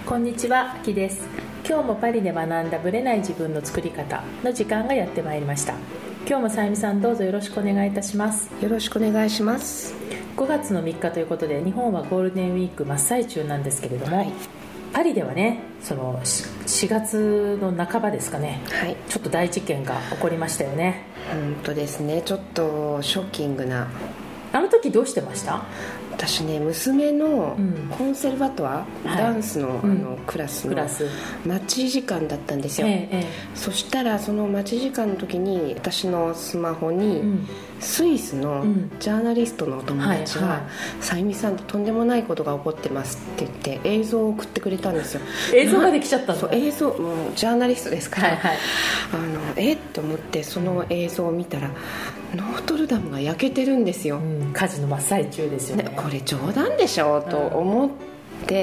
こんにちは、あきです。今日もパリで学んだブレない自分の作り方の時間がやってまいりました。今日もさゆみさん、どうぞよろしくお願いいたします。 よろしくお願いします。 5月の3日ということで、日本はゴールデンウィーク真っ最中なんですけれども、 はい、 パリではね、その4月の半ばですかね、 はい、 ちょっと大事件が起こりましたよね。 本当ですね。ちょっとショッキングな。 あの時どうしてました？ 私ね、娘のコンセルバトワ、ダンスの、クラスの待ち時間だったんですよ、そしたらその待ち時間の時に私のスマホに、スイスのジャーナリストのお友達が、さゆみさんととんでもないことが起こってますって言って映像を送ってくれたんですよ。 映像ができちゃったんだ。 そう、映像、もうジャーナリストですから、と思ってその映像を見たらノートルダムが焼けてるんですよ、 火事の真っ最中ですよね。 これ冗談でしょと思って、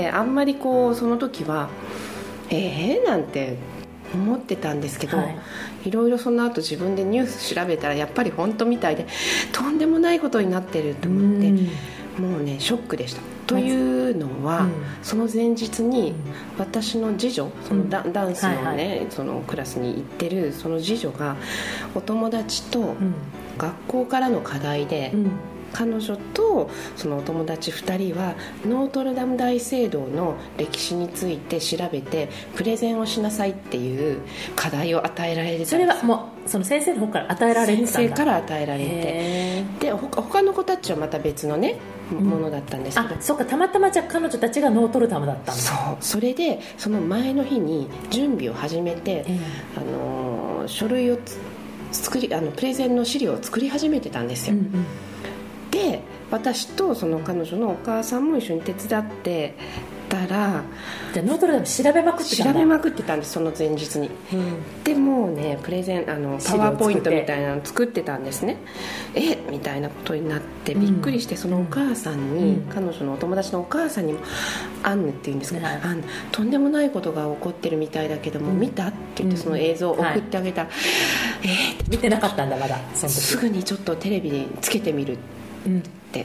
あんまりこうその時はなんて思ってたんですけど、いろいろその後自分でニュース調べたらやっぱり本当みたいで、とんでもないことになってると思って、もうねショックでした。というのは、その前日に私の次女、そのダンスのね、そのクラスに行ってるその次女がお友達と学校からの課題で、彼女とそのお友達2人はノートルダム大聖堂の歴史について調べてプレゼンをしなさいっていう課題を与えられてたんです。 それはもうその先生の方から与えられてたんだ。 先生から与えられて、で他の子たちはまた別のねものだったんですけど、 そうか、たまたまじゃあ彼女たちがノートルダムだったんだ。 それでその前の日に準備を始めて、書類を作り、プレゼンの資料を作り始めてたんですよ、で私とその彼女のお母さんも一緒に手伝ってたら、 じゃあノートルダム調べまくってたんだ。 調べまくってたんです、その前日に、でもうねプレゼンパワーポイントみたいなの作ってたんですね。みたいなことになってびっくりして、そのお母さんに、彼女のお友達のお母さんにもアンヌっていうんですけど、とんでもないことが起こってるみたいだけども、見たって言ってその映像を送ってあげたら、 見てなかったんだまだ。その時すぐにちょっとテレビにつけてみるって、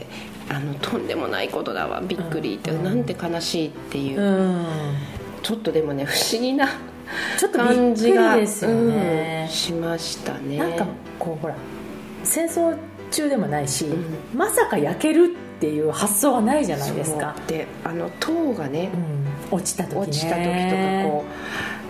とんでもないことだわ、びっくりって、なんて悲しいっていう、ちょっとでもね不思議な感じがですよね、 しましたね。 なんかこうほら戦争中でもないし、まさか焼けるっていう発想はないじゃないですか。 で塔がね、 落ちた時とかこう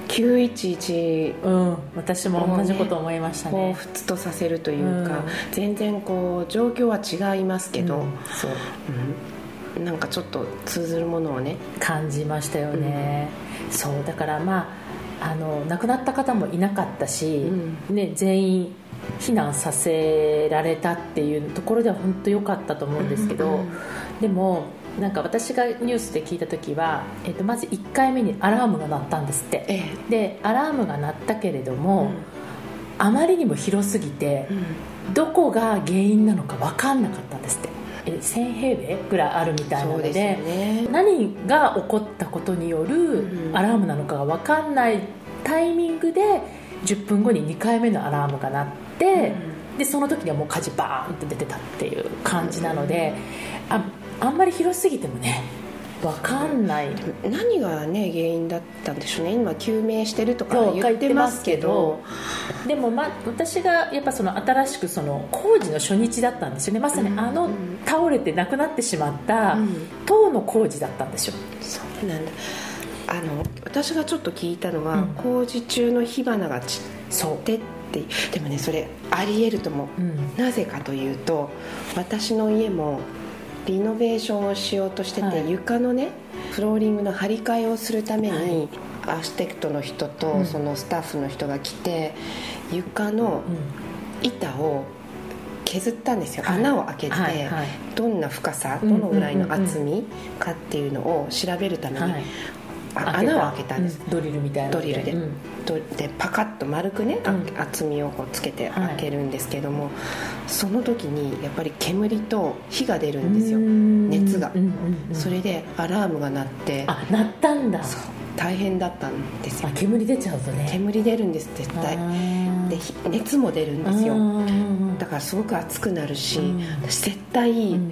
911、 私も同じこと思いましたね。 彷彿とさせるというか、全然こう状況は違いますけど、なんかちょっと通ずるものをね感じましたよね、そうだから亡くなった方もいなかったし、全員避難させられたっていうところでは本当良かったと思うんですけど、でもなんか私がニュースで聞いた時は、まず1回目にアラームが鳴ったんですって、でアラームが鳴ったけれども、あまりにも広すぎて、どこが原因なのか分かんなかったんですって。1000平米ぐらいあるみたいなの で、何が起こったことによるアラームなのかが分かんないタイミングで10分後に2回目のアラームが鳴って、でその時にはもう火事バーンと出てたっていう感じなので、あんまり広すぎてもね分かんない。 何がね原因だったんでしょうね。今究明してるとか言ってますけど、 でも私がやっぱその新しくその工事の初日だったんですよね。まさに倒れて亡くなってしまった塔の工事だったんですよ。 そうなんだ。私がちょっと聞いたのは、工事中の火花が散ってって、でもねそれあり得ると思う、なぜかというと、私の家もリノベーションをしようとしてて、床のねフローリングの張り替えをするために、アーキテクトの人とそのスタッフの人が来て、床の板を削ったんですよ、穴を開けて、どんな深さ、どのぐらいの厚みかっていうのを調べるために、穴を開けたんです、 ドリルみたいなドリルで、でパカッと丸くね、厚みをこうつけて開けるんですけども、その時にやっぱり煙と火が出るんですよ、熱が、それでアラームが鳴って、 鳴ったんだ。 そう大変だったんですよ。 煙出ちゃうとね、 煙出るんです絶対で、熱も出るんですよ。だからすごく熱くなるし、私絶対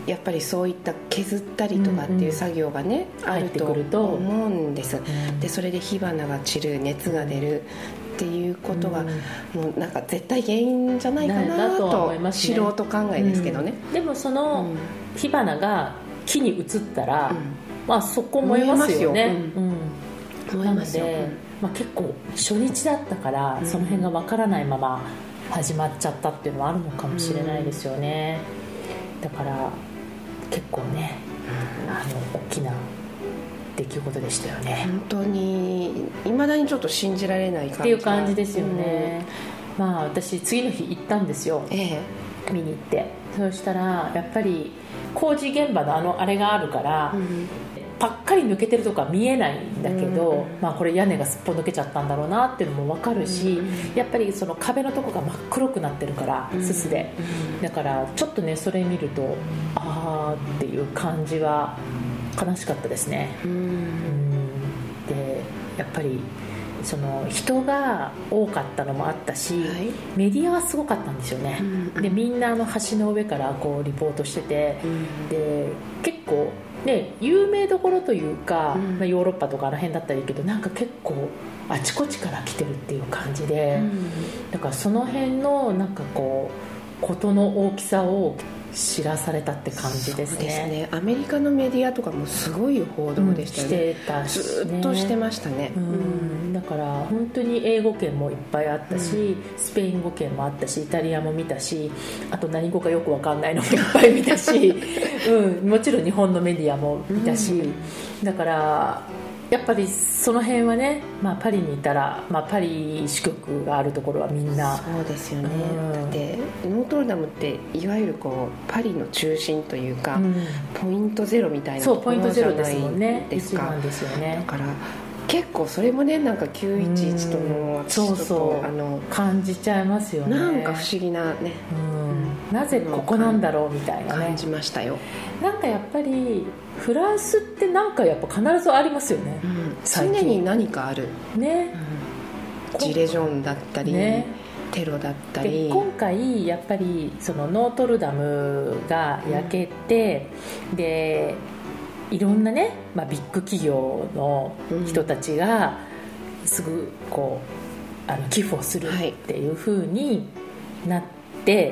やっぱりそういった削ったりとかっていう作業がね、あると思うんです、でそれで火花が散る、熱が出るっていうことは、もうなんか絶対原因じゃないかなと、素人考えですけどね、 でもその火花が木に移ったら、まあそこ燃えますよね。 燃えますよ。 まあ、結構初日だったからその辺が分からないまま始まっちゃったっていうのはあるのかもしれないですよね。だから結構ね、大きな出来事でしたよね。 本当に未だにちょっと信じられない感じっていう感じですよね。まあ私次の日行ったんですよ、見に行って。そうしたらやっぱり工事現場のあれがあるから、パッカリ抜けてるとこは見えないんだけど、まあ、これ屋根がすっぽ抜けちゃったんだろうなっていうのも分かるし、やっぱりその壁のとこが真っ黒くなってるから、すすで、だからちょっとねそれ見るとあーっていう感じは悲しかったですね。でやっぱりその人が多かったのもあったし、メディアはすごかったんですよね、でみんな橋の上からこうリポートしてて、で結構ね、有名どころというか、まあ、ヨーロッパとかあの辺だったらいいけど、なんか結構あちこちから来てるっていう感じで、だからその辺のなんかこう事の大きさを知らされたって感じですね。 そうですね。アメリカのメディアとかもすごい報道でしたよね、 してたしね、 ずっとしてましたね、 だから本当に英語圏もいっぱいあったし、スペイン語圏もあったし、イタリアも見たし、あと何語かよく分かんないのもいっぱい見たし、もちろん日本のメディアも見たし、だからやっぱりその辺はね、まあ、パリにいたら、まあ、パリ支局があるところはみんなそうですよね、だってノートルダムっていわゆるこうパリの中心というか、ポイントゼロみたいなところじゃないですか。 そう、ポイントゼロですもんね、一番ですよね。 だから結構それもね、なんか911との私とこう感じちゃいますよね。 なんか不思議なね、 なぜここなんだろうみたいなね、 感じましたよ。 なんかやっぱりフランスってなんかやっぱ必ずありますよね、 常に何かあるね、 ジレジョンだったり、ね、テロだったり。 で今回やっぱりそのノートルダムが焼けて、でいろんなね、まあ、ビッグ企業の人たちがすぐこう寄付をするっていう風になって、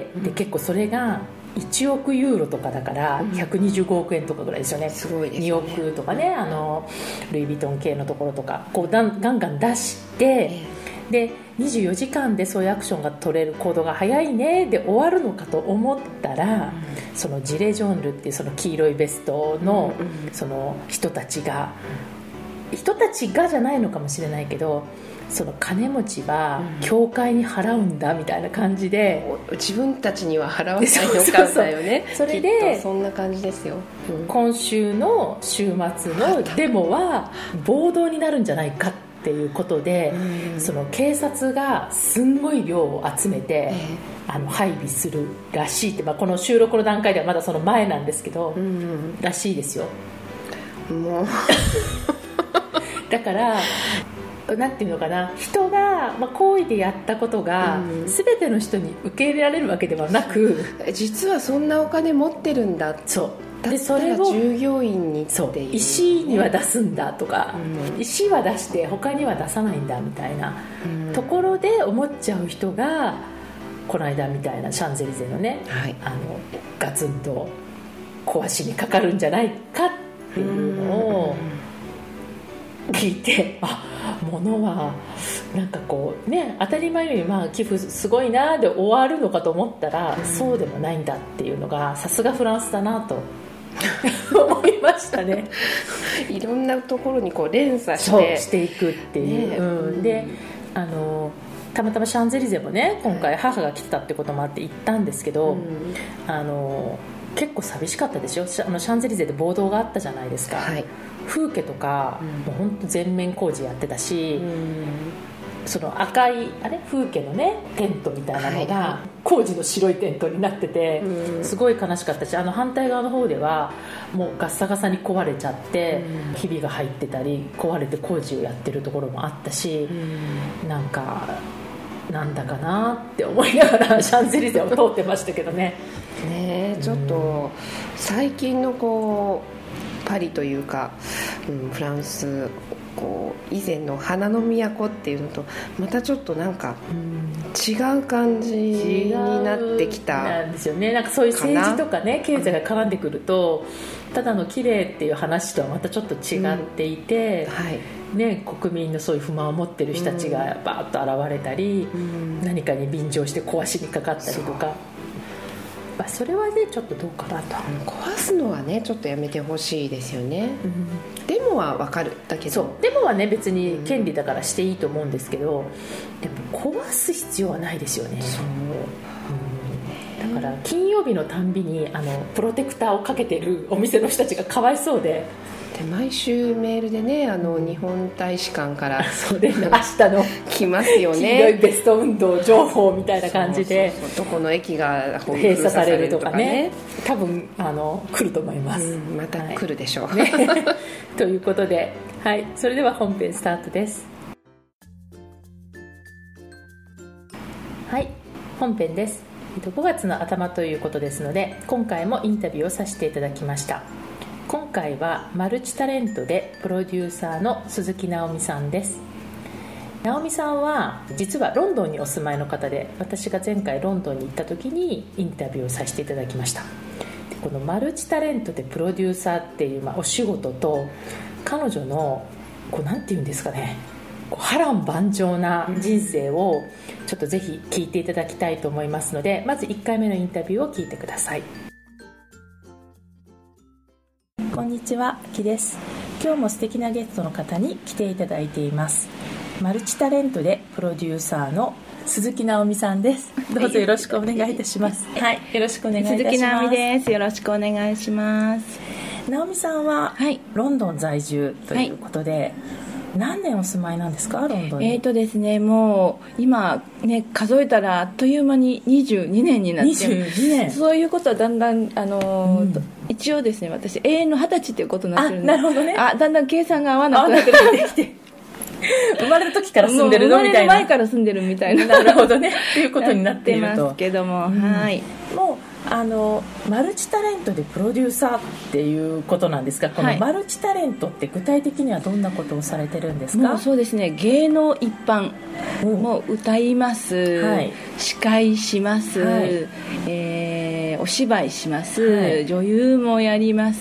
で結構それが1億ユーロとかだから125億円とかぐらいですよね、 すごいですね。 2億とかね、ルイ・ヴィトン系のところとかこうガンガン出して、で24時間でそういうアクションが取れる、行動が早いねで終わるのかと思ったら、そのジレジョンルっていうその黄色いベストのその人たちがじゃないのかもしれないけど、その金持ちは教会に払うんだみたいな感じで、 自分たちには払わないのかだよね。 それできっとそんな感じですよ、 今週の週末のデモは暴動になるんじゃないかっていうことで、その警察がすんごい量を集めて、配備するらしいって、まあ、この収録の段階ではまだその前なんですけど、らしいですよ。 もうだからなんていうのかな、人が、まあ、行為でやったことが全ての人に受け入れられるわけではなく、 実はそんなお金持ってるんだ、 そうでそれを従業員にっていう、 石には出すんだとか、石は出して他には出さないんだみたいなところで思っちゃう人が、この間みたいなシャンゼリゼのね、ガツンと壊しにかかるんじゃないかっていうのを聞いて、物はなんかこうね、当たり前よりまあ寄付すごいなで終わるのかと思ったら、そうでもないんだっていうのがさすがフランスだなと思いましたね。 いろんなところにこう連鎖していくっていう、でたまたまシャンゼリゼもね、今回母が来てたってこともあって行ったんですけど、結構寂しかったでしょ。シャンゼリゼで暴動があったじゃないですか、風景とか、もう本当全面工事やってたし、その赤い風景のねテントみたいなのが工事の白いテントになってて、すごい悲しかったし、反対側の方ではもうガッサガサに壊れちゃって、ひびが入ってたり壊れて工事をやってるところもあったし、なんかなんだかなって思いながらシャンゼリゼを通ってましたけどね。 ね、ちょっと最近のこうパリというか、フランスこう以前の花の都っていうのとまたちょっとなんか違う感じになってきたなんですよね。なんかそういう政治とかね経済が絡んでくるとただの綺麗っていう話とはまたちょっと違っていて、ね、国民のそういう不満を持ってる人たちがバーッと現れたり、何かに便乗して壊しにかかったりとか、それはねちょっとどうかなと。 壊すのはねちょっとやめてほしいですよね、デモは分かるだけど、 そうデモはね別に権利だからしていいと思うんですけど、でも壊す必要はないですよね。そう、だから金曜日のたんびにプロテクターをかけてるお店の人たちがかわいそうで、 毎週メールでね日本大使館からそれ明日の来ますよね、 黄色いベスト運動情報みたいな感じで、 どこの駅が閉鎖されるとかね、多分来ると思います、 また来るでしょう、 ね、ということで、はい、それでは本編スタートです。はい、本編です。5月の頭ということですので、今回もインタビューをさせていただきました。今回はマルチタレントでプロデューサーの鈴木直美さんです。直美さんは実はロンドンにお住まいの方で、私が前回ロンドンに行った時にインタビューをさせていただきました。でこのマルチタレントでプロデューサーっていう、お仕事と彼女のなんていうんですかね、波乱万丈な人生をちょっとぜひ聞いていただきたいと思いますので、まず1回目のインタビューを聞いてください。 こんにちは、きです。今日も素敵なゲストの方に来ていただいています。マルチタレントでプロデューサーの鈴木直美さんです。どうぞよろしくお願いいたします。はい、よろしくお願いいたします。 鈴木直美です。よろしくお願いします。 直美さんは、ロンドン在住ということで、何年お住まいなんですか、ロンドンに。 ですね、もう今ね数えたらあっという間に22年になって、 22年。 そういうことはだんだん一応ですね、私永遠の20歳っていうことになってるんで、 なるほどね。 だんだん計算が合わなくなってきて生まれた時から住んでるのみたいな。 生まれる前から住んでるみたいな。 なるほどね。っていうことになっていると。 ますけども、はい。 もうマルチタレントでプロデューサーっていうことなんですが、このマルチタレントって具体的にはどんなことをされてるんですか？ もうそうですね、芸能一般もう歌います、司会します、お芝居します、女優もやります、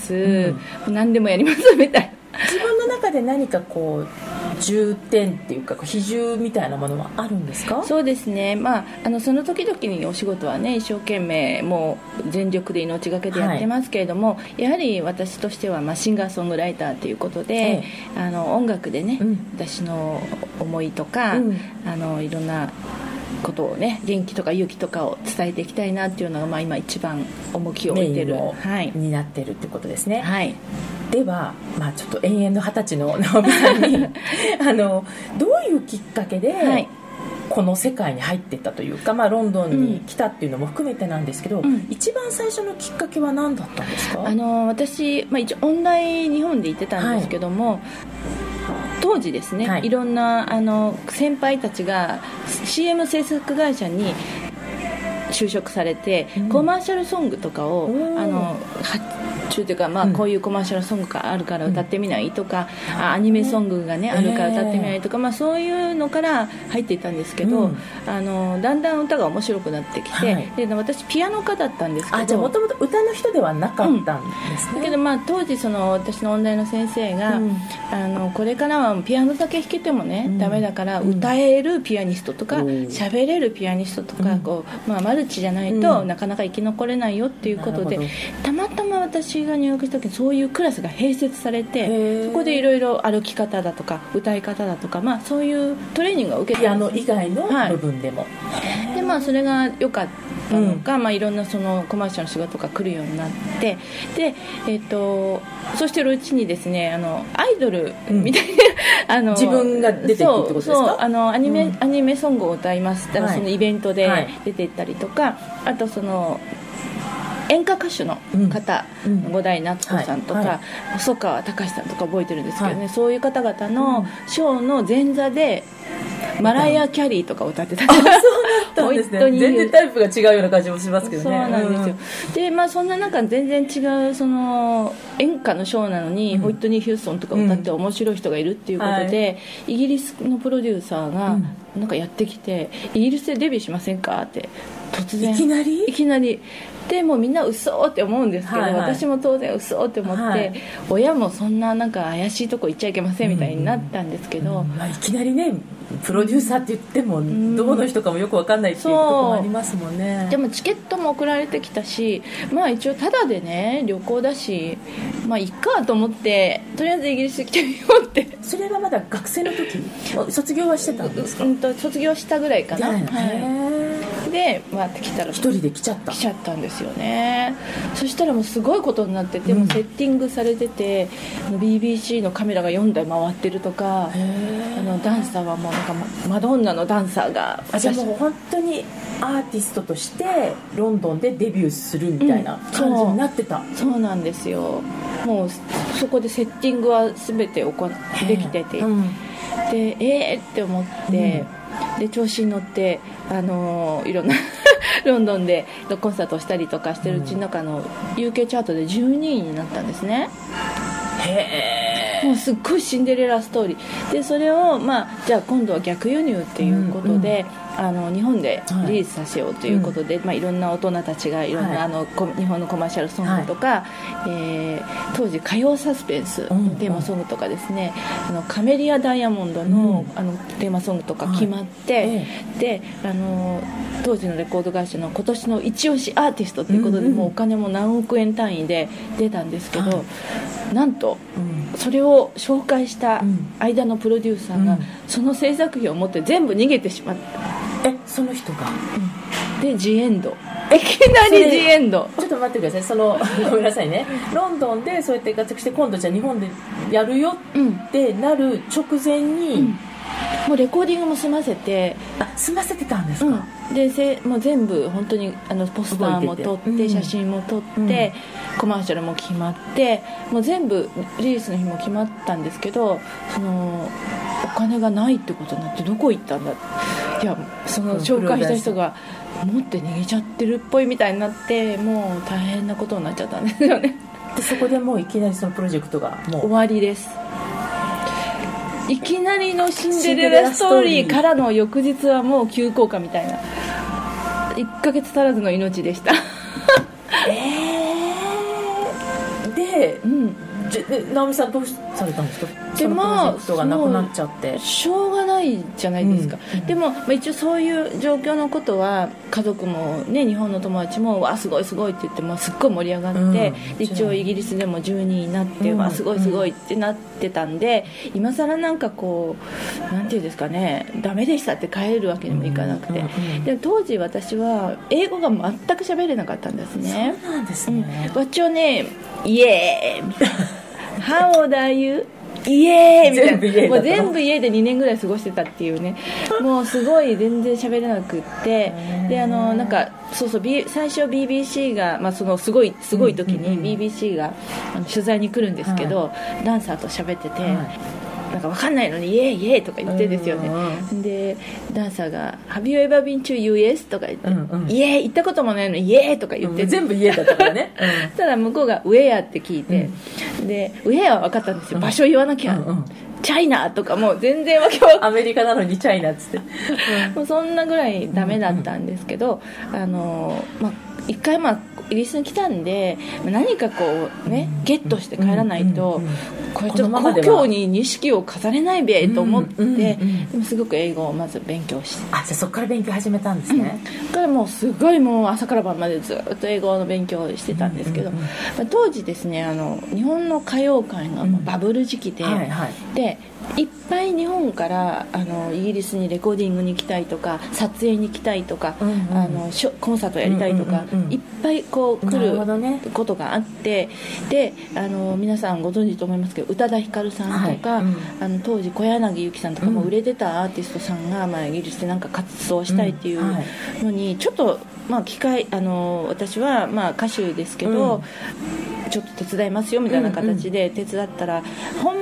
何でもやりますみたいな。 自分の中で何か重点っていうか比重みたいなものはあるんですか？ そうですね、その時々にお仕事はね一生懸命もう全力で命がけでやってますけれども、やはり私としてはシンガーソングライターということで、音楽でね、私の思いとか、いろんなことをね、元気とか勇気とかを伝えていきたいなっていうのが、今一番重きを置いてるになってるってことですね。 はい。 では、ちょっと永遠の20歳の直美さんにどういうきっかけで、この世界に入っていったというか、ロンドンに来たっていうのも含めてなんですけど、一番最初のきっかけは何だったんですか？ 私、一応音大日本で行ってたんですけども、当時ですね、いろんな先輩たちが CM 制作会社に就職されて、コマーシャルソングとかを発注というか、こういうコマーシャルソングがあるから歌ってみないとか、アニメソングがね、あるから歌ってみないとか、そういうのから入っていったんですけど、だんだん歌が面白くなってきて、で私ピアノ科だったんですけど、 じゃあもともと歌の人ではなかったんですね。 だけど当時私の音大の先生が、これからはピアノだけ弾けてもね、ダメだから歌えるピアニストとか喋れるピアニストとか、マルチじゃないとなかなか生き残れないよっていうことで、たまたま私が入学した時にそういうクラスが併設されて、そこでいろいろ歩き方だとか歌い方だとか、そういうトレーニングを受けて、 ピアノ以外の部分でも、 でそれが良かったのか、いろんなそのコマーシャルの仕事が来るようになって、で、そうしてるうちにですね、アイドルみたいな、 自分が出ていくってことですか？ そうアニメソングを歌います。だからそのイベントで出ていったりとか、あとその演歌歌手の方、五代夏子さんとか、細川たかしさんとか覚えてるんですけどね、そういう方々のショーの前座でマライア・キャリーとか歌ってた。 そうだったんですね。全然タイプが違うような感じもしますけどね。 そうなんですよ。で、まあそんな中全然違うその演歌のショーなのに、ホイットニー・ヒューストンとか歌って面白い人がいるっていうことで、イギリスのプロデューサーがなんかやってきて、イギリスでデビューしませんかって突然いきなりでもうみんな嘘って思うんですけど、私も当然嘘って思って、親もそんななんか怪しいとこ行っちゃいけませんみたいになったんですけど、 まあ、いきなりねプロデューサーって言ってもどこの人かもよく分かんないっていうところもありますもんね。 でもチケットも送られてきたし、まあ一応タダでね旅行だし、まあいっかと思ってとりあえずイギリス来てみようって。 それはまだ学生の時卒業はしてたんですか？ 卒業したぐらいかな。で回ってきたら一人で来ちゃったんですよね。そしたらもうすごいことになってて、もうセッティングされてて、BBC のカメラが4台回ってるとか、ダンサーはもうなんかマドンナのダンサーが、 じゃあもう本当にアーティストとしてロンドンでデビューするみたいな感じになってた。 そうなんですよ。もうそこでセッティングは全てできてて、でって思って、で調子に乗っていろんなロンドンでコンサートをしたりとかしてるうちの中の UK チャートで12位になったんですね。もうすっごいシンデレラストーリーで、それを、まあ、じゃあ今度は逆輸入っていうことで、日本でリリースさせようということで、まあ、いろんな大人たちがいろんな、日本のコマーシャルソングとか、当時歌謡サスペンスのテーマソングとかですね、カメリア・ダイヤモンドの、テーマソングとか決まって、で当時のレコード会社の今年の一押しアーティストということで、もうお金も何億円単位で出たんですけど、なんと、それを紹介した間のプロデューサーが、その制作費を持って全部逃げてしまった。 その人が、 でジエンド、いきなりジエンド。 ちょっと待ってください。ごめんなさいね。ロンドンでそうやって活躍して、今度じゃあ日本でやるよってなる直前に、 もうレコーディングも済ませてたんですか？ でもう全部本当にポスターも撮って、写真も撮って、コマーシャルも決まって、もう全部リリースの日も決まったんですけど、お金がないってことになって、どこ行ったんだ、いやその紹介した人が持って逃げちゃってるっぽいみたいになって、もう大変なことになっちゃったんですよね。 でそこでもういきなりそのプロジェクトがもう終わりです。いきなりのシンデレラストーリーからの翌日はもう急降下みたいな、1ヶ月足らずの命でした。 で、直美さんどうされたんですか？そのプロジェクトがなくなっちゃって。 しょうがないじゃないですか。でも、一応そういう状況のことは家族もね、日本の友達もわすごいすごいって言って、もうすっごい盛り上がって、一応イギリスでも12位になって、わすごいすごいってなってたんで、今更なんかこうなんていうんですかね、ダメでしたって帰るわけにもいかなくて、で当時私は英語が全く喋れなかったんですね。 そうなんですね。 What's your name? イエーイみたいな。How old are you? イエーイみたいな。もう全部家で2年ぐらい過ごしてたっていうね。もうすごい全然喋れなくって、でなんかそう、最初 BBC が、まあ、そのすごい時に BBC が取材に来るんですけど、ダンサーと喋ってて、なんか分かんないのにイエーイイエーイとか言ってるんですよね。でダンサーが Have you ever been to US? とか言って、イエーイ行ったこともないのにイエーイとか言って、 全部イエーイだったからね。 ただ向こうがウェアって聞いて、でウェアは分かったんですよ。場所言わなきゃ、チャイナとかもう全然わけわかんない。 アメリカなのにチャイナっつって、 もうそんなぐらいダメだったんですけど、一回イギリスに来たんで、何かこうねゲットして帰らないと、これちょっと故郷に錦を飾れないべと思って、でもすごく英語をまず勉強して、 じゃあそこから勉強始めたんですね。 だからもうすごいもう朝から晩までずっと英語の勉強をしてたんですけど、当時ですね、日本の歌謡界がバブル時期で、でいっぱい日本からイギリスにレコーディングに行きたいとか、撮影に行きたいとか、コンサートやりたいとか、いっぱいこう来ることがあって、で皆さんご存知と思いますけど、宇多田ヒカルさんとか、当時小柳ゆきさんとかも売れてたアーティストさんが、イギリスでなんか活動したいっていうのに、ちょっと機会、私は歌手ですけど、ちょっと手伝いますよみたいな形で手伝ったら、本物の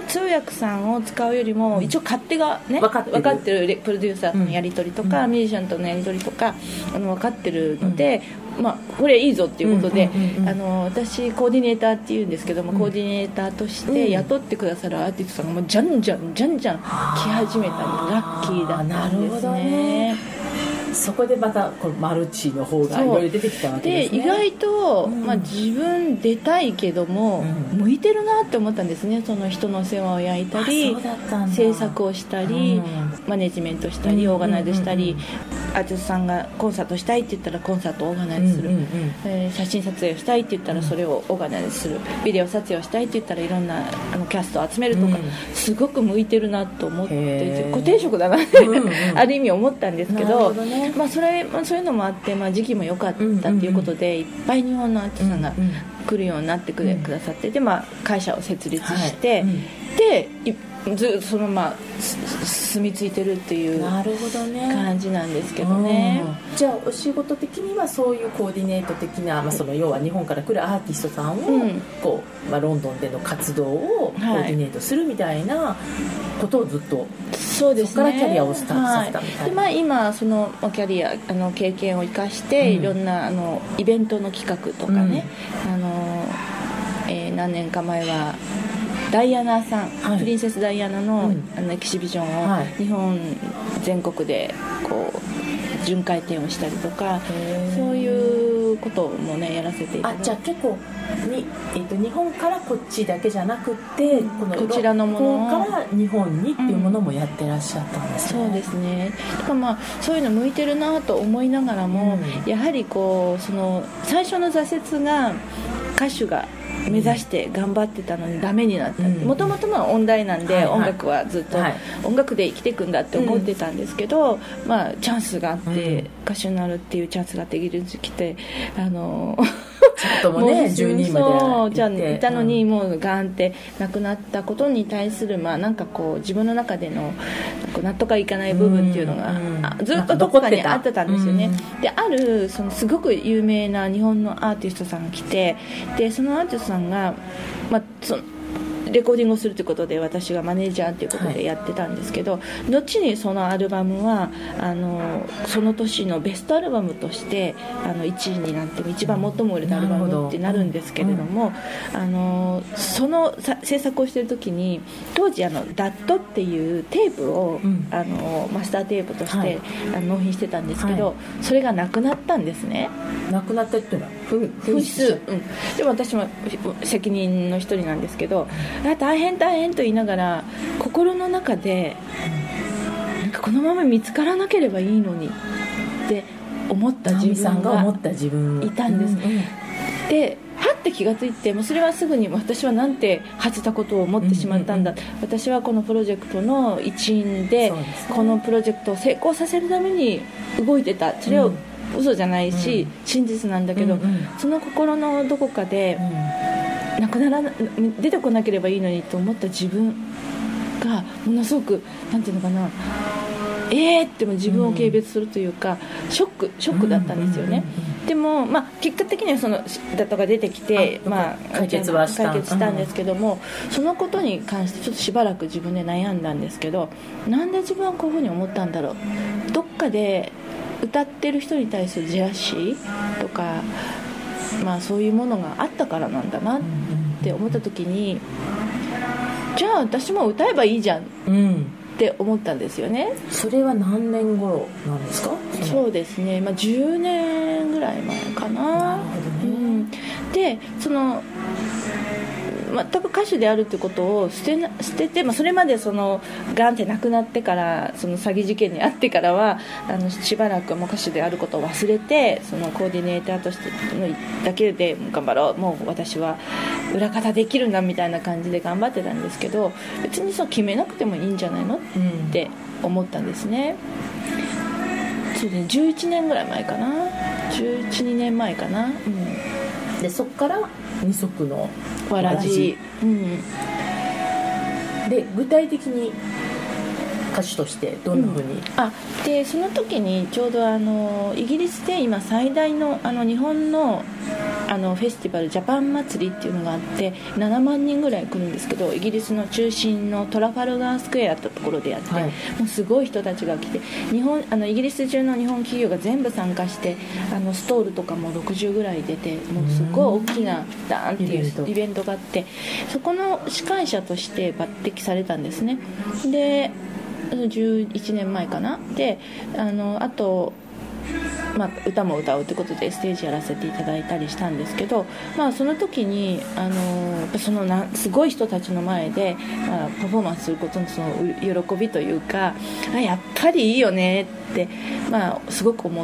通訳さんを使うよりも、一応勝手がね、分かってるプロデューサーとのやり取りとか、ミュージシャンとのやり取りとか分かってるので、これいいぞっていうことで、私コーディネーターっていうんですけども、コーディネーターとして雇ってくださるアーティストさんがもうじゃんじゃん来始めたのでラッキーだったんですね。 そこでまたこのマルチの方がいろいろ出てきたわけですね。 で意外と、自分出たいけども、向いてるなって思ったんですね。その人の世話を焼いたり、制作をしたり、マネジメントしたり、オーガナイズしたり、アーティストさんがコンサートしたいって言ったらコンサートをオーガナイズする、写真撮影をしたいって言ったらそれをオーガナイズする、ビデオ撮影をしたいって言ったらいろんなキャストを集めるとか、すごく向いてるなと思って固定職だなって、ある意味思ったんですけど、そういうのもあって、時期も良かったっていうことで、いっぱい日本のアーティストさんが来るようになってくださってで、会社を設立して、でずっとその住み着いてるっていう感じなんですけどね。 じゃあお仕事的にはそういうコーディネート的な、その要は日本から来るアーティストさんを、こうロンドンでの活動をコーディネートするみたいなことをずっと、 そうですね、 そこからキャリアをスタートさせたみたいな、 で今そのキャリア経験を生かして、いろんなイベントの企画とかね、何年か前はダイアナさん、プリンセスダイアナの、エキシビジョンを日本全国でこう巡回展をしたりとか、そういうこともねやらせていただいて。 じゃあ結構日本からこっちだけじゃなくて、 こちらのものから日本にっていうものもやってらっしゃったんですね。 そうですね。だからそういうの向いてるなと思いながらも、やはりこうその最初の挫折が歌手が目指して頑張ってたのにダメになった。もともと音大なんで、音楽はずっと音楽で生きていくんだって思ってたんですけど、チャンスがあって、歌手になるっていうチャンスができる時期ちょっともね12までじゃいたのに、もうガンって亡くなったことに対するなんかこう自分の中での納得がいかない部分っていうのがずっとどこかにあってたんですよね。であるそのすごく有名な日本のアーティストさんが来て、でそのアーティストさんがレコーディングをするということで私がマネージャーということでやってたんですけど、後にそのアルバムはその年のベストアルバムとして1位になって一番最も売れたアルバムってなるんですけれども、その制作をしている時に当時DAT っていうテープをマスターテープとして納品してたんですけど、それがなくなったんですね。 なくなったっていうのは紛失、でも私も責任の一人なんですけど、大変と言いながら心の中でなんかこのまま見つからなければいいのにって思った自分がいたんです。ではって気がついて、もうそれはすぐに私はなんて恥じたことを思ってしまったんだ、私はこのプロジェクトの一員で、このプロジェクトを成功させるために動いてた、それを嘘じゃないし、真実なんだけど、その心のどこかで、出てこなければいいのにと思った自分がものすごくなんていうのかな、っても自分を軽蔑するというか、ショックだったんですよね。でも、結果的にはそのダタが出てきて、 解決したんですけども、そのことに関してちょっとしばらく自分で悩んだんですけど、なんで自分はこういうふうに思ったんだろう、どっかで歌ってる人に対するジェラシーとか、そういうものがあったからなんだなって思った時に、じゃあ私も歌えばいいじゃんって思ったんですよね。 それは何年頃なんですか？ そうですね、10年ぐらい前かな。 なるほどね。 でその全く歌手であるということを捨てて、それまでそのガンって亡くなってから、その詐欺事件に遭ってからはしばらくもう歌手であることを忘れて、そのコーディネーターとしてのだけで頑張ろう、もう私は裏方できるんだみたいな感じで頑張ってたんですけど、別にそう決めなくてもいいんじゃないのって思ったんですね。そうですね、11年ぐらい前かな、11、2年前かな。 でそこから二足のわらじ、 で具体的に歌手としてどんな風に、 でその時にちょうどイギリスで今最大の日本のェスティバルジャパン祭りっていうのがあって7万人ぐらい来るんですけど、イギリスの中心のトラファルガースクエアってところでやって、もうすごい人たちが来て、イギリス中の日本企業が全部参加して、ストールとかも60ぐらい出て、もうすごい大きなダーンっていうイベントがあって、そこの司会者として抜擢されたんですね。で11年前かな。であと歌も歌うということでステージやらせていただいたりしたんですけど、その時にすごい人たちの前で、パフォーマンスすることのその喜びというか、やっぱりいいよねって、すごく思って、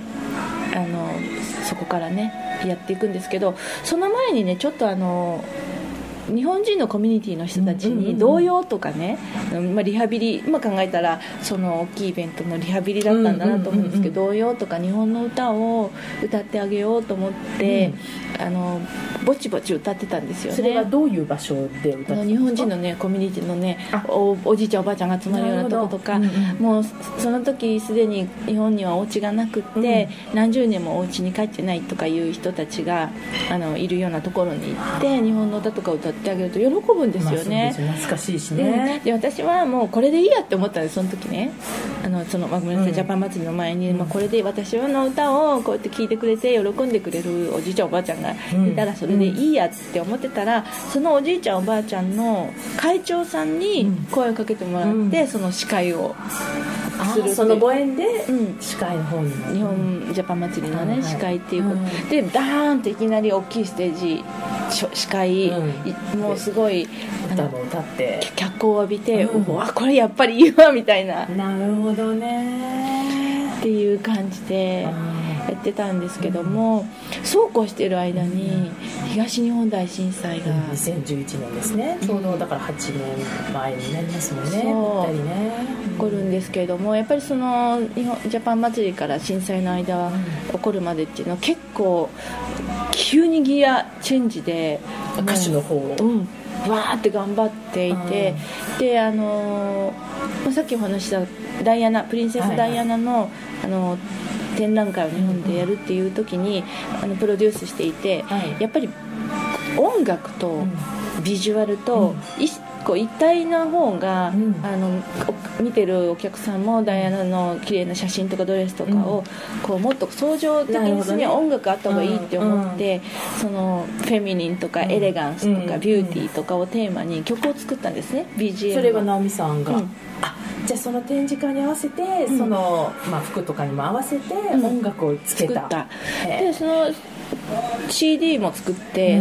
そこからねやっていくんですけど、その前にねちょっと日本人のコミュニティの人たちに童謡とかね、リハビリ、今考えたらその大きいイベントのリハビリだったんだなと思うんですけど、童謡とか日本の歌を歌ってあげようと思って、ぼちぼち歌ってたんですよね。 それはどういう場所で歌ってたんですか？ 日本人のねコミュニティのね おじいちゃんおばあちゃんが集まるようなとことか、もうその時すでに日本にはお家がなくって、何十年もお家に帰ってないとかいう人たちがいるようなところに行って日本の歌とか歌ってあげると喜ぶんですよね。 懐かしいしね、 で私はもうこれでいいやって思ったんです。その時ねごめんなさい、ジャパン祭りの前に、これで私の歌をこうやって聴いてくれて喜んでくれるおじいちゃんおばあちゃんがいたらそれでいいやって思ってたら、そのおじいちゃんおばあちゃんの会長さんに声をかけてもらって、その司会をする、 そのご縁で司会の方に日本ジャパン祭りのね司会っていうことで、ダーンといきなり大きいステージ司会、もうすごい歌も歌って脚光を浴びて、これやっぱりいいわみたいな、 なるほどねっていう感じでやってたんですけども、そうこうしている間に東日本大震災が 2011年ですね、ちょうどだから8年前になりますもんね。 そうね起こるんですけれども、やっぱりそのジャパン祭りから震災の間は起こるまでっていうのは結構急にギアチェンジで歌手の方をわーって頑張っていて、でさっきお話したダイアナプリンセスダイアナの、展覧会を日本でやるっていう時にプロデュースしていて、やっぱり音楽とビジュアルと一体な方が、見てるお客さんもダイアナの綺麗な写真とかドレスとかを、もっと相乗的にするには音楽あった方がいいって思って、そのフェミニンとかエレガンスとかビューティーとかをテーマに曲を作ったんですね、BGM。 それは直美さんが、じゃあその展示会に合わせて、その服とかにも合わせて音楽をつけた、 でその CD も作って、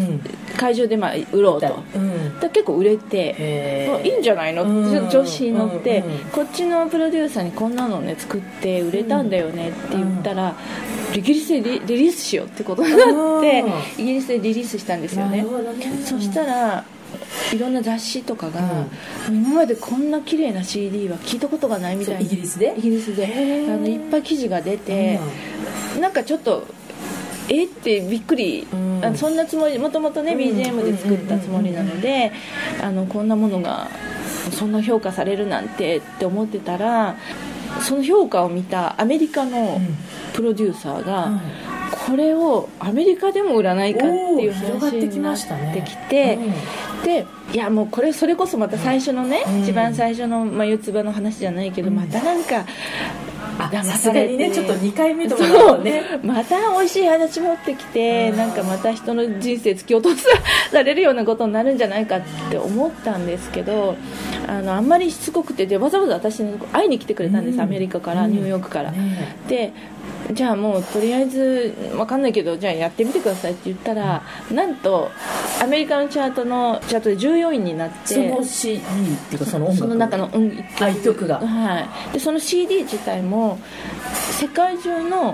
会場で売ろうと、結構売れて、いいんじゃないのって調子に乗って、こっちのプロデューサーにこんなのね作って売れたんだよねって言ったら、イギリスでリリースしようってことになって、イギリスでリリースしたんですよね。そしたらいろんな雑誌とかが、今までこんな綺麗な CD は聞いたことがないみたいな、 イギリスでいっぱい記事が出て、なんかちょっとってびっくり、そんなつもり、もともとね BGM で作ったつもりなので、こんなものがそんな評価されるなんてって思ってたら、その評価を見たアメリカのプロデューサーが、これをアメリカでも売らないかっていう話になってきて、でいやもうそれこそまた最初のね、一番最初の四つ葉の話じゃないけど、またなんかさすがにね、ちょっと2回目とかだとね、 また美味しい話持ってきて、なんかまた人の人生突き落とされるようなことになるんじゃないかって思ったんですけど、あんまりしつこくて、でわざわざ私に会いに来てくれたんです、アメリカから、ニューヨークから、でじゃあもうとりあえず分かんないけどじゃあやってみてくださいって言ったら、なんとアメリカのチャートで14位になって、 その CD っていうかその音楽、 その中の 1曲が、 でその CD 自体も世界中の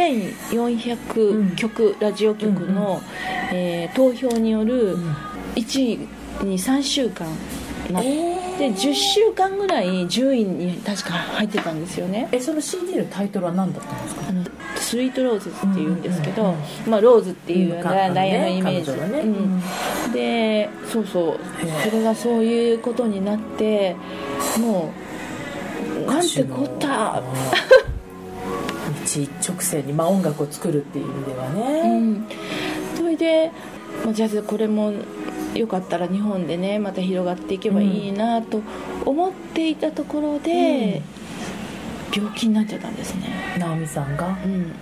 1400曲、ラジオ局の、投票による1位に3週間なって、10週間ぐらい10位に確か入ってたんですよね。 その CD のタイトルは何だったんですか？ スイートローズっていうんですけど、ローズっていうダイヤのイメージ、でそうそれがそういうことになって、もうなんてこった一直線に、音楽を作るっていう意味ではね、 それで、じゃあこれもよかったら日本でねまた広がっていけばいいなと思っていたところで、病気になっちゃったんですね、 直美さんが。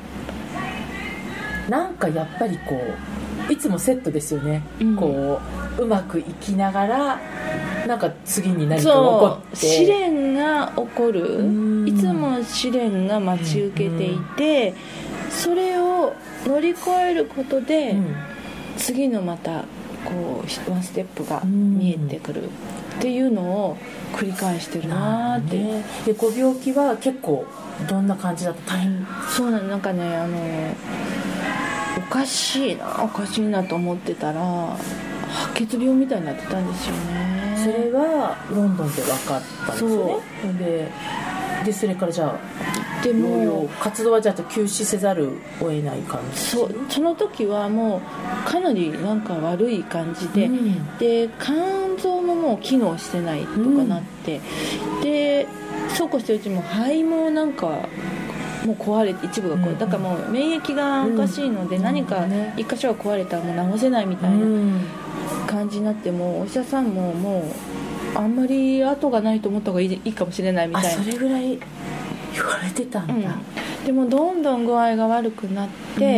なんかやっぱりこういつもセットですよね、こううまくいきながらなんか次に何か起こって試練が起こる、いつも試練が待ち受けていて、それを乗り越えることで、次のまたこうワンステップが見えてくるっていうのを繰り返してるなって、 でご病気は結構どんな感じだった？大変。 そうなんかねおかしいなと思ってたら白血病みたいになってたんですよね。 それはロンドンで分かったんですよね。でそれからじゃあでも活動はじゃあ休止せざるを得ない感じ。 その時はもうかなりなんか悪い感じで、で肝臓ももう機能してないとかなって、でそうこうしてるうちも肺もなんかもう壊れて一部がだからもう免疫がおかしいので、何か一箇所が壊れたらもう治せないみたいな感じになって、もうお医者さんももうあんまり後がないと思った方がいいかもしれないみたいな。 それぐらい言われてたんだ。 でもどんどん具合が悪くなって、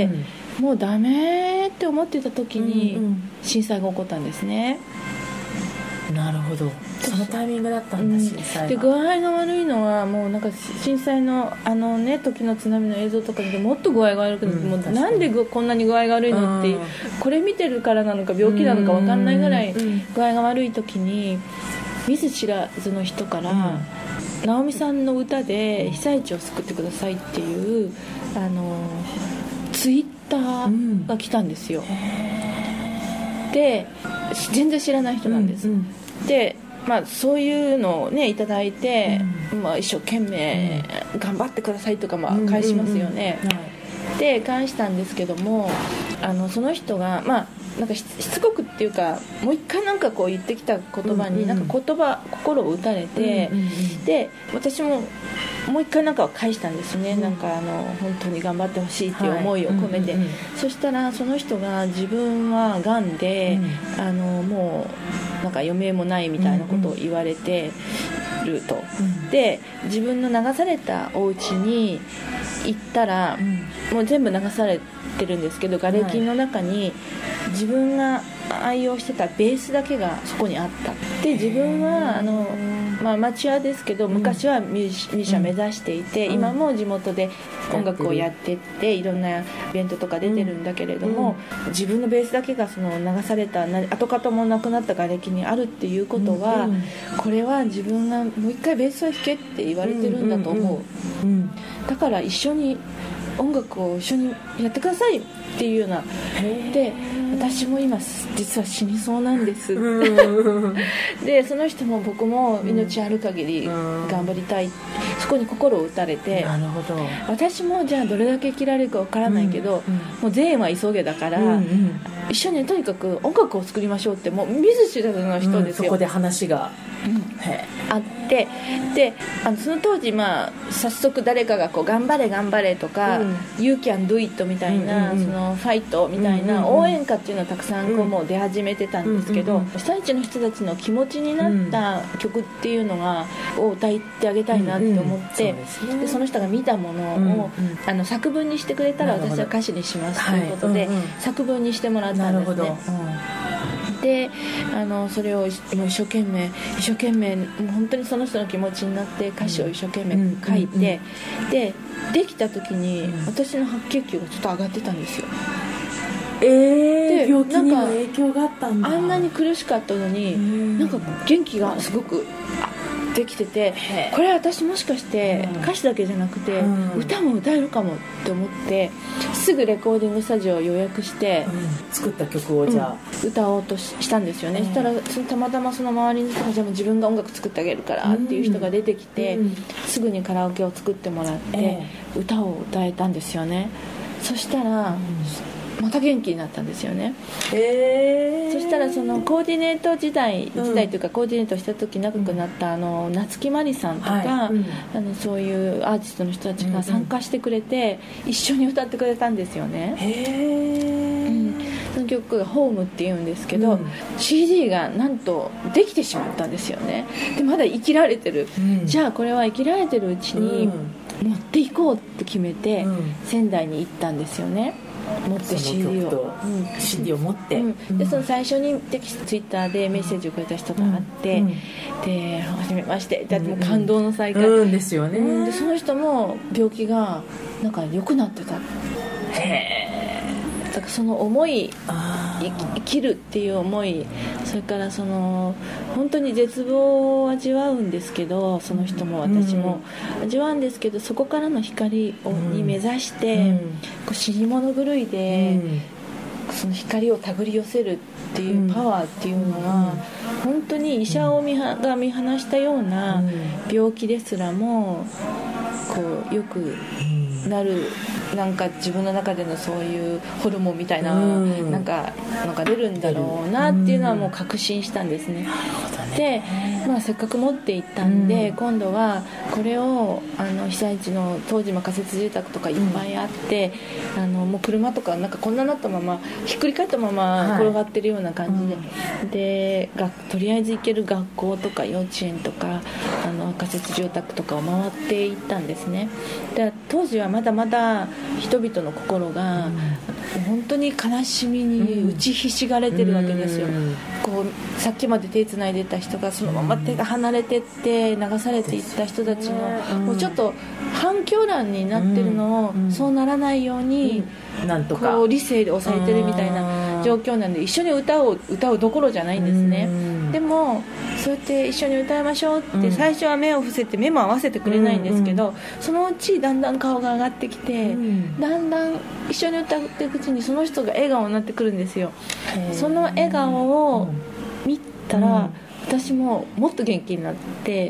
もうダメって思ってた時に震災が起こったんですね。 なるほど、そのタイミングだったんだ、震災が。 で具合が悪いのはもうなんか震災の時の津波の映像とかでもっと具合が悪くなって、もうなんでこんなに具合が悪いのって、これ見てるからなのか病気なのか分かんないぐらい具合が悪い時に、見ず知らずの人から直美さんの歌で被災地を救ってくださいっていうツイッターが来たんですよ。で全然知らない人なんです、でそういうのをねいただいて、一生懸命頑張ってくださいとか返しますよね、で返したんですけども、その人がなんかしつこくっていうか、もう一回なんかこう言ってきた言葉になんか心を打たれて、で私ももう一回なんか返したんですね、なんか本当に頑張ってほしいっていう思いを込めて、そしたらその人が自分はがんで、もうなんか余命もないみたいなことを言われてると、で自分の流されたお家に行ったら、もう全部流されてるんですけど、瓦礫の中に自分が愛用してたベースだけがそこにあった。で自分はアマチュアですけど昔はミュージシャン目指していて、今も地元で音楽をやってっていろんなイベントとか出てるんだけれども、自分のベースだけがその流された跡形もなくなった瓦礫にあるっていうことは、これは自分がもう一回ベースを弾けって言われてるんだと思う、だから一緒に音楽を一緒にやってくださいっていうようなで、私も今実は死にそうなんですでその人も僕も命ある限り頑張りたい、そこに心を打たれて、 なるほど、 私もじゃあどれだけ生きられるかわからないけど、もう善は急げだから、一緒にとにかく音楽を作りましょうって、もう見ず知らずの人ですよ、 そこで話が、 あって、でその当時早速誰かがこう頑張れ頑張れとか、You can do it みたいな、そのファイトみたいな応援歌っていうのはたくさんこうもう出始めてたんですけど、被災地の人たちの気持ちになった曲っていうのを歌ってあげたいなって思って、でその人が見たものを、作文にしてくれたら私は歌詞にしますということで、作文にしてもらったんですね。でそれを一生懸命もう本当にその人の気持ちになって歌詞を一生懸命書いて、できた時に私の白血球がちょっと上がってたんですよ。 で病気にも影響があったんだ。 あんなに苦しかったのになんか元気がすごくできてて、これ私もしかして歌詞だけじゃなくて歌も歌えるかもって思って、すぐレコーディングスタジオを予約して、 作った曲をじゃあ、 歌おうとしたんですよね。そしたらたまたまその周りの人がじゃあ自分が音楽作ってあげるからっていう人が出てきて、すぐにカラオケを作ってもらって、歌を歌えたんですよね。そしたら、また元気になったんですよね。そしたらそのコーディネート時代というか、コーディネートした時仲良くなった夏木マリさんとか、そういうアーティストの人たちが参加してくれて、一緒に歌ってくれたんですよね。 その曲がホームっていうんですけど、CD がなんとできてしまったんですよね。でまだ生きられてる、じゃあこれは生きられてるうちに持っていこうって決めて、仙台に行ったんですよね。持って CD を持って、 でその最初にツイッターでメッセージをくれた人があって、で初めましてってもう感動の再会、 ですよね。 でその人も病気がなんか良くなってた。だからその思い、生きるっていう思い、それからその本当に絶望を味わうんですけど、その人も私も味わうんですけど、そこからの光に目指して、こう死に物狂いで、その光を手繰り寄せるっていうパワーっていうのは、本当に医者が見放したような病気ですらもこうよくなる、なんか自分の中でのそういうホルモンみたいな、なんか出るんだろうなっていうのはもう確信したんですね。で、せっかく持っていったんで、今度はこれを被災地の当時仮設住宅とかいっぱいあって、もう車とかなんかこんななったままひっくり返ったまま転がってるような感じで、とりあえず行ける学校とか幼稚園とか仮設住宅とかを回っていったんですね。で当時はまだまだ人々の心が本当に悲しみに打ちひしがれてるわけですよ。こうさっきまで手つないでた人がそのまま手が離れてって流されていった人たちの、もうちょっと反響欄になってるのを、そうならないように、 なんとかこう理性で抑えてるみたいな状況なんで、一緒に歌うどころじゃないんですね。でもそうやって一緒に歌いましょうって最初は目を伏せて目も合わせてくれないんですけど、そのうちだんだん顔が上がってきて、だんだん一緒に歌っていくうちにその人が笑顔になってくるんですよ。その笑顔を見たら、私ももっと元気になって、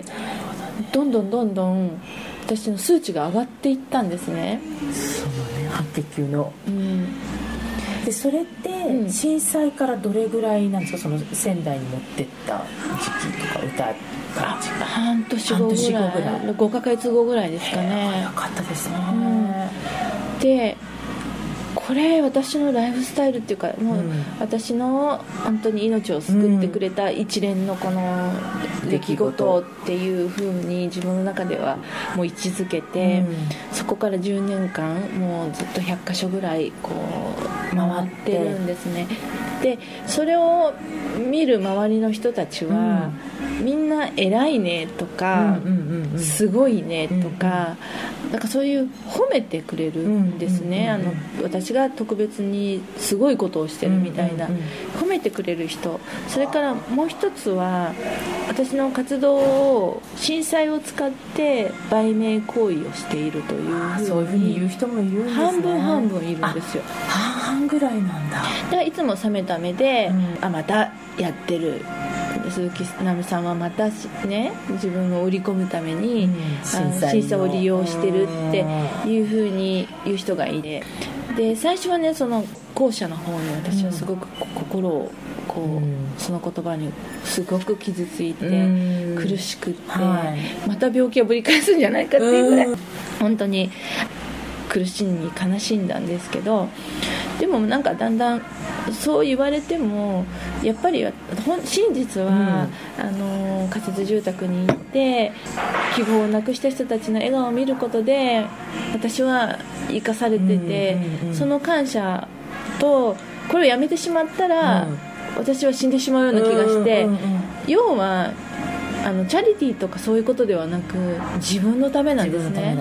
どんどん私の数値が上がっていったんですね。 そのね、白血球の、でそれって震災からどれぐらいなんですか、その仙台に持ってった時期とか歌った時期。 半年後ぐらい、5ヶ月後ぐらいですかね。 よかったですね。 でこれ私のライフスタイルっていうか、もう私の本当に命を救ってくれた一連のこの出来事っていう風に自分の中ではもう位置づけて、そこから10年間もうずっと100カ所ぐらいこう回ってるんですね。でそれを見る周りの人たちは、みんな偉いねとか、すごいねとか、なんかそういう褒めてくれるんですね。私が特別にすごいことをしてるみたいな、褒めてくれる人。それからもう一つは、私の活動を震災を使って売名行為をしているというふうに、 そういうふうに言う人もいるんですね。 半分半分いるんですよ。 半々ぐらいなんだ。 だからいつも冷めた目で、またやってる、鈴木奈美さんはまたね、自分を売り込むために、震災を利用してるっていうふうに言う人がいて、で最初はね、その後者の方に私はすごく心をこう、その言葉にすごく傷ついて、苦しくって、また病気をぶり返すんじゃないかっていうぐらい本当に苦しみ悲しんだんですけど、でもなんかだんだんそう言われても、やっぱり真実は、仮設住宅に行って希望をなくした人たちの笑顔を見ることで私は生かされてて、その感謝と、これをやめてしまったら、私は死んでしまうような気がして、要はチャリティーとかそういうことではなく、自分のためなんですね。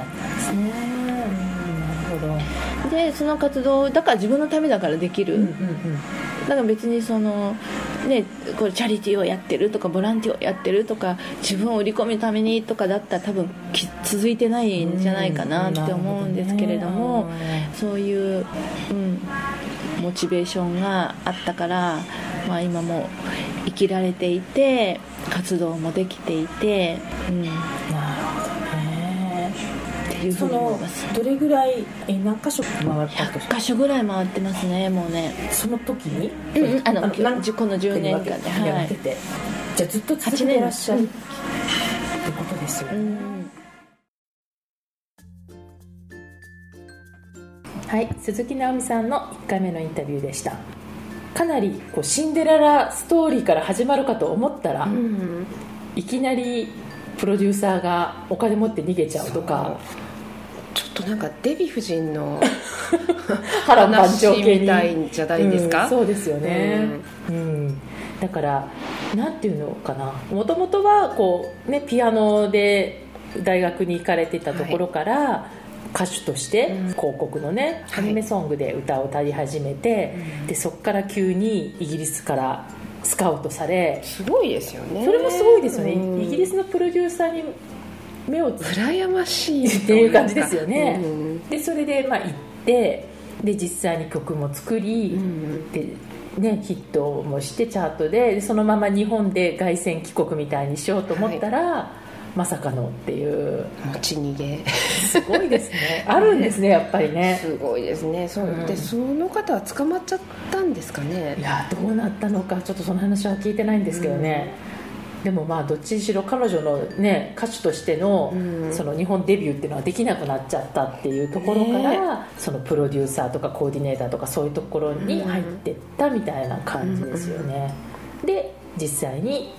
でその活動だから自分のためだからできる、だから別にそのね、これチャリティーをやってるとかボランティアをやってるとか自分を売り込むためにとかだったら多分続いてないんじゃないかなって思うんですけれども、そういう、モチベーションがあったから、今も生きられていて活動もできていて、いうふうに思います。 どれぐらい何箇所回ったと 100箇所ぐらい回ってますね、もうね。 その時に、 この10年間で、 やってて、じゃあずっと続けてらっしゃるってことですよね。 はい、鈴木直美さんの1回目のインタビューでした。 かなりこうシンデレラストーリーから始まるかと思ったら、いきなりプロデューサーがお金持って逃げちゃうとか、 ちょっとなんかデヴィ夫人の波乱万丈系みたいじゃないですか、 そうですよね、だからなんていうのかな、もともとはこう、ね、ピアノで大学に行かれてたところから、歌手として広告のね、アニメソングで歌を歌い始めて、でそこから急にイギリスからスカウトされ、 すごいですよね。 それもすごいですよね、イギリスのプロデューサーに目をつけて羨ましいっていう感じですよね、でそれで行ってで実際に曲も作り、でね、ヒットもしてチャートでそのまま日本で凱旋帰国みたいにしようと思ったら、まさかのっていう持ち逃げすごいですねあるんですね、やっぱりね、 すごいですね。でその方は捕まっちゃったんですかね。 いやどうなったのかちょっとその話は聞いてないんですけどね、でもどっちにしろ彼女の、ね、歌手としての、その日本デビューっていうのはできなくなっちゃったっていうところから、そのプロデューサーとかコーディネーターとかそういうところに入ってったみたいな感じですよね、で実際に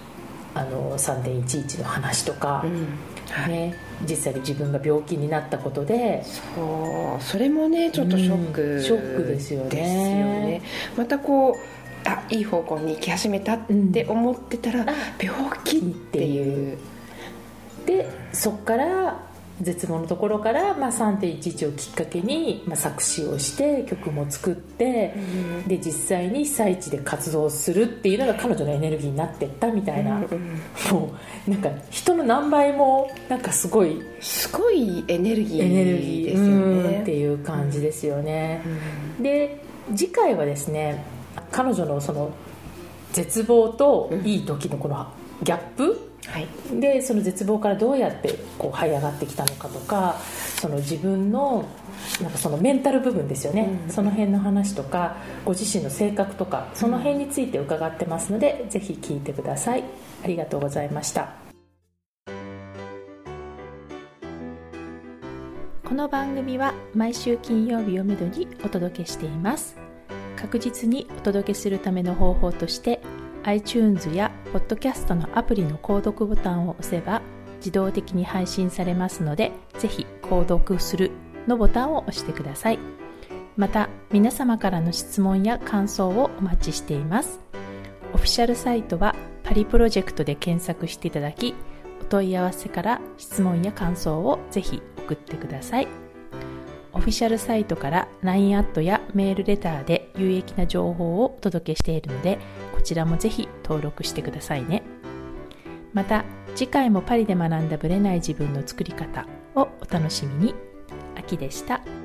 3.11 の話とか、ね、実際に自分が病気になったことで、 それもねちょっとショック、 ショックですよね。 またこういい方向に行き始めたって思ってたら、病気っていうでそこから絶望のところから、3.11 をきっかけに、作詞をして曲も作って、で実際に被災地で活動するっていうのが彼女のエネルギーになってったみたいな、もうなんか人の何倍もなんかすごいエネルギーですよね、 っていう感じですよね、で次回はですね、彼女のその絶望といい時のこのギャップ、でその絶望からどうやってこう這い上がってきたのかとか、その自分のなんかそのメンタル部分ですよね、その辺の話とかご自身の性格とかその辺について伺ってますので、ぜひ聞いてください。ありがとうございました。この番組は毎週金曜日をめどにお届けしています。確実にお届けするための方法として iTunes や Podcast のアプリの購読ボタンを押せば自動的に配信されますので、ぜひ購読するのボタンを押してください。また皆様からの質問や感想をお待ちしています。オフィシャルサイトはパリプロジェクトで検索していただき、お問い合わせから質問や感想をぜひ送ってください。オフィシャルサイトから LINE アットやメールレターで有益な情報をお届けしているので、こちらもぜひ登録してくださいね。また次回もパリで学んだブレない自分の作り方をお楽しみに。秋でした。